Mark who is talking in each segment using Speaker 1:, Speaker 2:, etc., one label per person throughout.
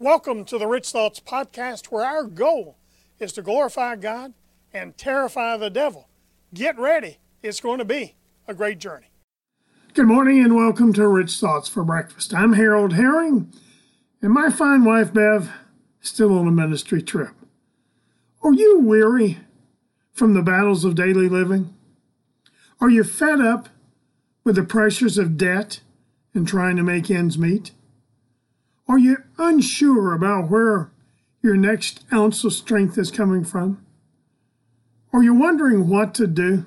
Speaker 1: Welcome to the Rich Thoughts Podcast, where our goal is to glorify God and terrify the devil. Get ready. It's going to be a great journey.
Speaker 2: Good morning and welcome to Rich Thoughts for Breakfast. I'm Harold Herring, and my fine wife, Bev, is still on a ministry trip. Are you weary from the battles of daily living? Are you fed up with the pressures of debt and trying to make ends meet? Are you unsure about where your next ounce of strength is coming from? Are you wondering what to do?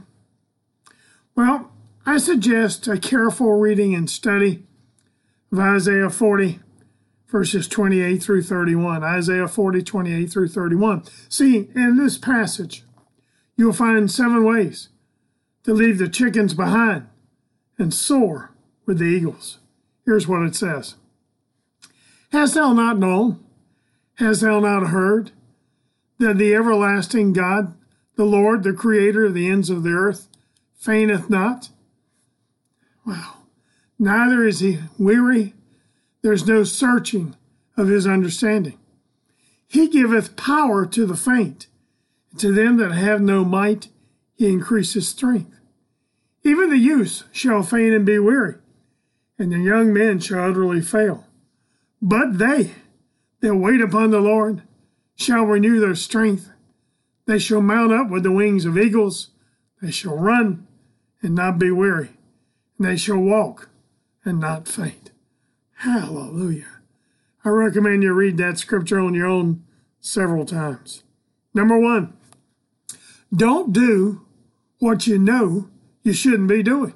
Speaker 2: Well, I suggest a careful reading and study of Isaiah 40, verses 28 through 31. Isaiah 40, 28 through 31. See, in this passage, you'll find 7 ways to leave the chickens behind and soar with the eagles. Here's what it says. Hast thou not known? Hast thou not heard that the everlasting God, the Lord, the creator of the ends of the earth, fainteth not? Wow. Neither is he weary. There's no searching of his understanding. He giveth power to the faint, and to them that have no might he increaseth strength. Even the youths shall faint and be weary, and the young men shall utterly fail. But they that wait upon the Lord shall renew their strength. They shall mount up with the wings of eagles. They shall run and not be weary. And they shall walk and not faint. Hallelujah. I recommend you read that scripture on your own several times. Number 1, don't do what you know you shouldn't be doing.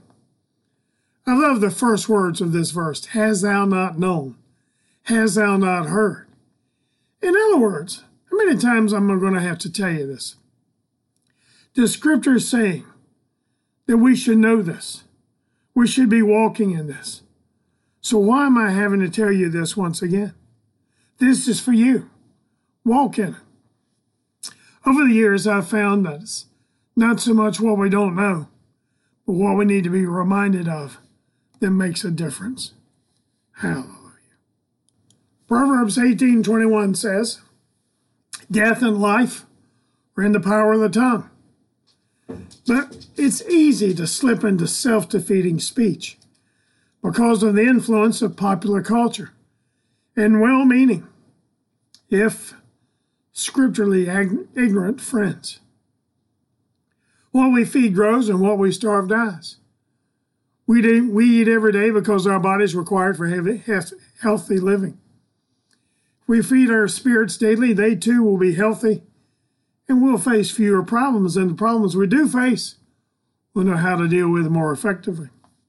Speaker 2: I love the first words of this verse. Hast thou not known? Hast thou not heard? In other words, how many times am I going to have to tell you this? The scripture is saying that we should know this. We should be walking in this. So why am I having to tell you this once again? This is for you. Walk in it. Over the years, I've found that it's not so much what we don't know, but what we need to be reminded of that makes a difference. Hallelujah. Proverbs 18:21 says, death and life are in the power of the tongue. But it's easy to slip into self-defeating speech because of the influence of popular culture and well-meaning, if scripturally ignorant friends. What we feed grows and what we starve dies. We eat every day because our bodies require it for healthy living. We feed our spirits daily, they too will be healthy, and we'll face fewer problems, and the problems we do face, we'll know how to deal with more effectively.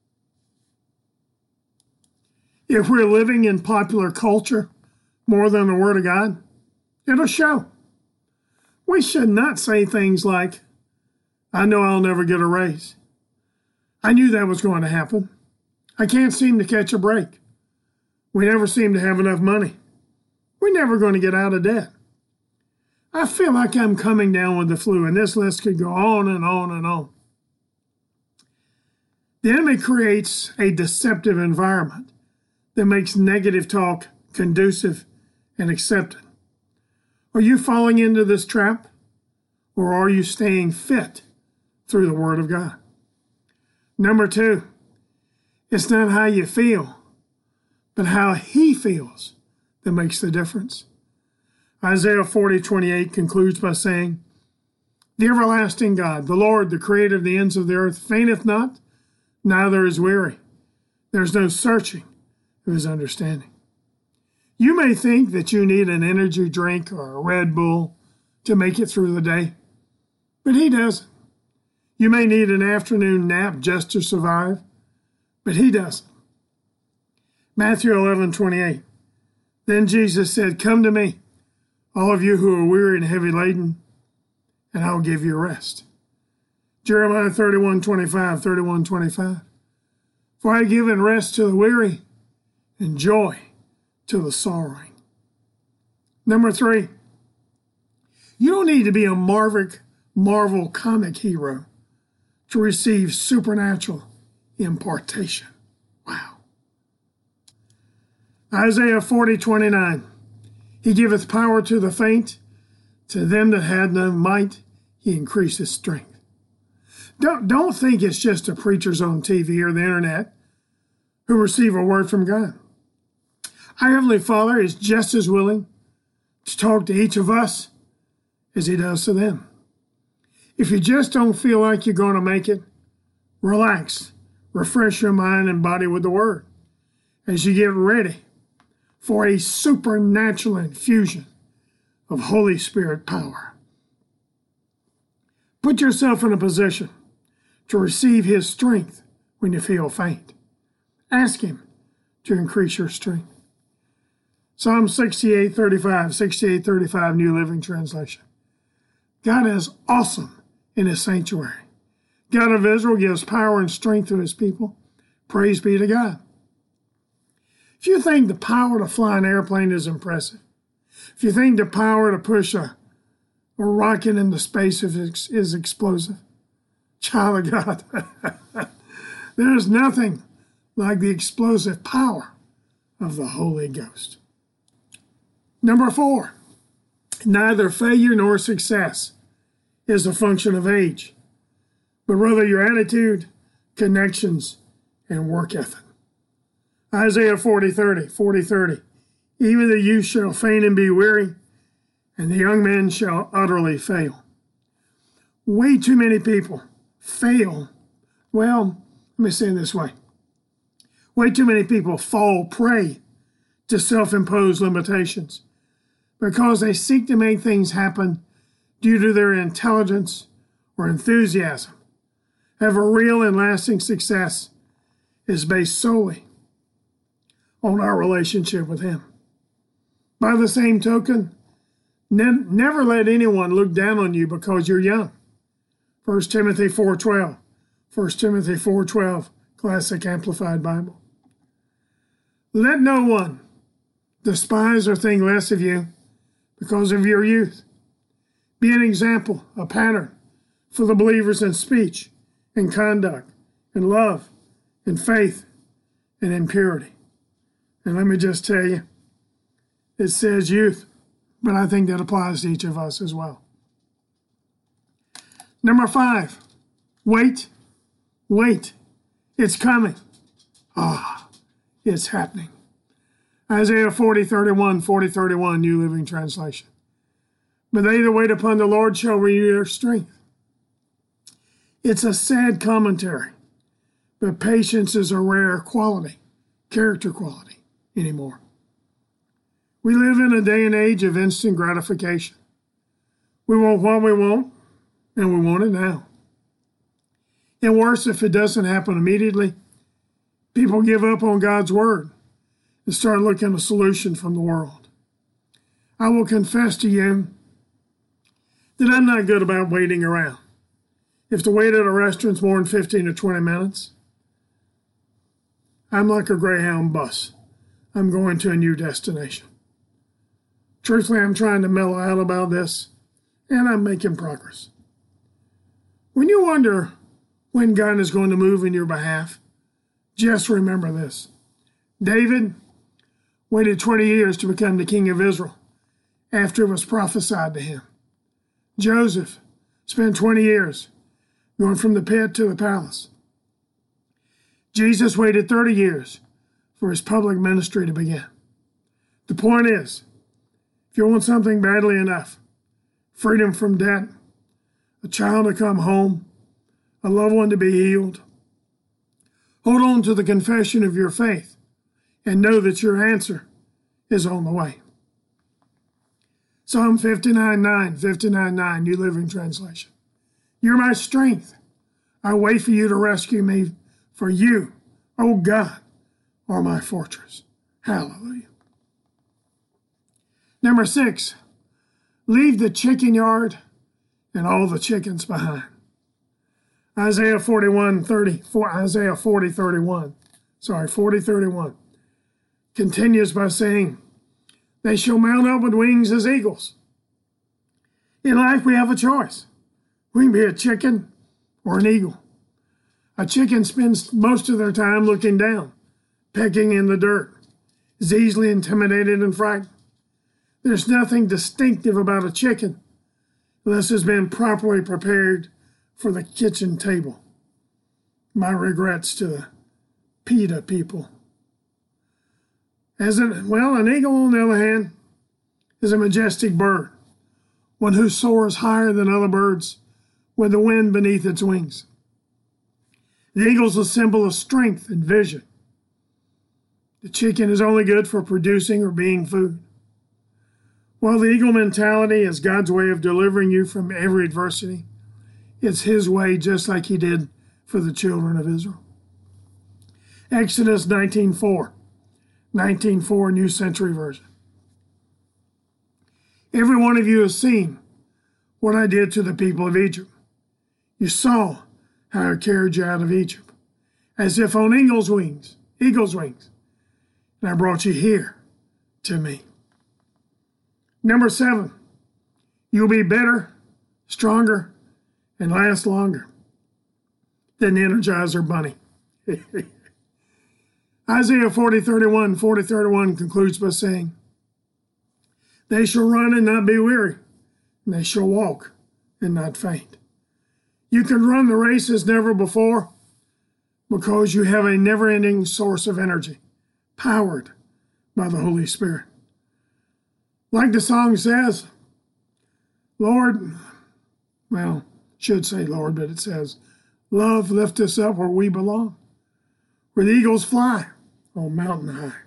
Speaker 2: If we're living in popular culture more than the Word of God, it'll show. We should not say things like, I know I'll never get a raise. I knew that was going to happen. I can't seem to catch a break. We never seem to have enough money. We're never going to get out of debt. I feel like I'm coming down with the flu, and this list could go on and on and on. The enemy creates a deceptive environment that makes negative talk conducive and accepted. Are you falling into this trap, or are you staying fit through the Word of God? Number 2, it's not how you feel, but how He feels that makes the difference. Isaiah 40:28 concludes by saying, the everlasting God, the Lord, the creator of the ends of the earth, fainteth not, neither is weary. There's no searching of his understanding. You may think that you need an energy drink or a Red Bull to make it through the day, but he doesn't. You may need an afternoon nap just to survive, but he doesn't. Matthew 11:28. Then Jesus said, come to me, all of you who are weary and heavy laden, and I'll give you rest. Jeremiah 31:25. For I have given rest to the weary and joy to the sorrowing. Number 3, you don't need to be a Marvel comic hero to receive supernatural impartation. Wow. Isaiah 40:29. He giveth power to the faint. To them that had no might, he increaseth strength. Don't think it's just the preachers on TV or the internet who receive a word from God. Our Heavenly Father is just as willing to talk to each of us as he does to them. If you just don't feel like you're going to make it, relax, refresh your mind and body with the Word as you get ready for a supernatural infusion of Holy Spirit power. Put yourself in a position to receive His strength when you feel faint. Ask Him to increase your strength. Psalm 68:35 New Living Translation. God is awesome in His sanctuary. God of Israel gives power and strength to His people. Praise be to God. If you think the power to fly an airplane is impressive, if you think the power to push a rocket into space is explosive, child of God, there is nothing like the explosive power of the Holy Ghost. Number 4, neither failure nor success is a function of age, but rather your attitude, connections, and work ethic. Isaiah 40:30. Even the youth shall faint and be weary, and the young men shall utterly fail. Way too many people fail. Well, let me say it this way. Way too many people fall prey to self-imposed limitations because they seek to make things happen due to their intelligence or enthusiasm. However, real and lasting success is based solely on our relationship with Him. By the same token, never let anyone look down on you because you're young. 1 Timothy 4:12. 1 Timothy 4:12, Classic Amplified Bible. Let no one despise or think less of you because of your youth. Be an example, a pattern for the believers in speech, in conduct, in love, in faith, and in purity. And let me just tell you, it says youth, but I think that applies to each of us as well. Number 5, wait. It's coming. It's happening. Isaiah 40:31, New Living Translation. But they that wait upon the Lord shall renew their strength. It's a sad commentary, but patience is a rare quality, character quality anymore. We live in a day and age of instant gratification. We want what we want, and we want it now. And worse, if it doesn't happen immediately, people give up on God's word and start looking a solution from the world. I will confess to you that I'm not good about waiting around. If the wait at a restaurant's more than 15 or 20 minutes, I'm like a Greyhound bus. I'm going to a new destination. Truthfully, I'm trying to mellow out about this, and I'm making progress. When you wonder when God is going to move in your behalf, just remember this. David waited 20 years to become the king of Israel after it was prophesied to him. Joseph spent 20 years going from the pit to the palace. Jesus waited 30 years for his public ministry to begin. The point is, if you want something badly enough, freedom from debt, a child to come home, a loved one to be healed, hold on to the confession of your faith and know that your answer is on the way. Psalm 59:9, New Living Translation. You're my strength. I wait for you to rescue me, for you, O God, are my fortress. Hallelujah. Number 6, leave the chicken yard and all the chickens behind. Isaiah 40:31 continues by saying, they shall mount up with wings as eagles. In life, we have a choice. We can be a chicken or an eagle. A chicken spends most of their time looking down, pecking in the dirt, is easily intimidated and frightened. There's nothing distinctive about a chicken unless it's been properly prepared for the kitchen table. My regrets to the PETA people. An eagle, on the other hand, is a majestic bird, one who soars higher than other birds with the wind beneath its wings. The eagle is a symbol of strength and vision. The chicken is only good for producing or being food. While the eagle mentality is God's way of delivering you from every adversity, it's his way just like he did for the children of Israel. Exodus 19:4, New Century Version. Every one of you has seen what I did to the people of Egypt. You saw how I carried you out of Egypt, as if on eagle's wings, and I brought you here to me. Number 7, you'll be better, stronger, and last longer than the Energizer Bunny. Isaiah 40:31 concludes by saying, they shall run and not be weary, and they shall walk and not faint. You can run the race as never before because you have a never-ending source of energy, powered by the Holy Spirit. Like the song says, should say Lord, but it says, love lift us up where we belong, where the eagles fly on mountain high.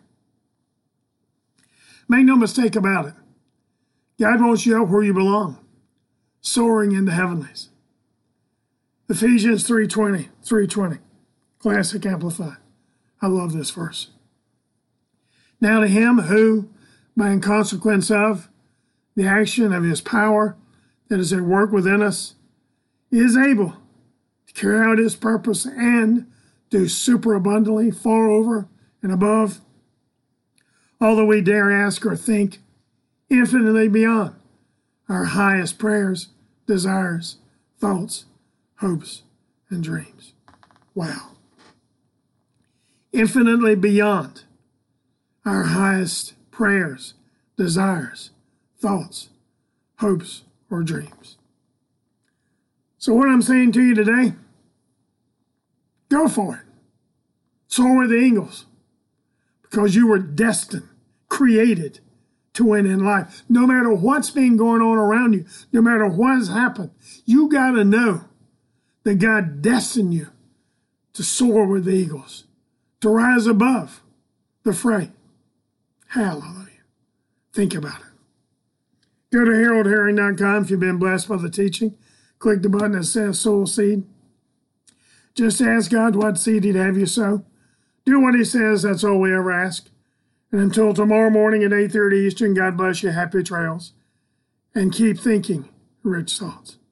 Speaker 2: Make no mistake about it. God wants you up where you belong, soaring in the heavenlies. Ephesians 3:20, Classic Amplified. I love this verse. Now to him who, by in consequence of the action of his power that is at work within us, is able to carry out his purpose and do superabundantly, far over and above all that we dare ask or think, infinitely beyond our highest prayers, desires, thoughts, hopes, and dreams. Wow. Infinitely beyond our highest prayers, desires, thoughts, hopes, or dreams. So what I'm saying to you today, go for it. Soar with the eagles, because you were destined, created to win in life. No matter what's been going on around you, no matter what has happened, you got to know that God destined you to soar with the eagles, to rise above the fray. Hallelujah. Think about it. Go to HaroldHerring.com if you've been blessed by the teaching. Click the button that says sow seed. Just ask God what seed he'd have you sow. Do what he says. That's all we ever ask. And until tomorrow morning at 8:30 Eastern, God bless you. Happy trails. And keep thinking rich thoughts.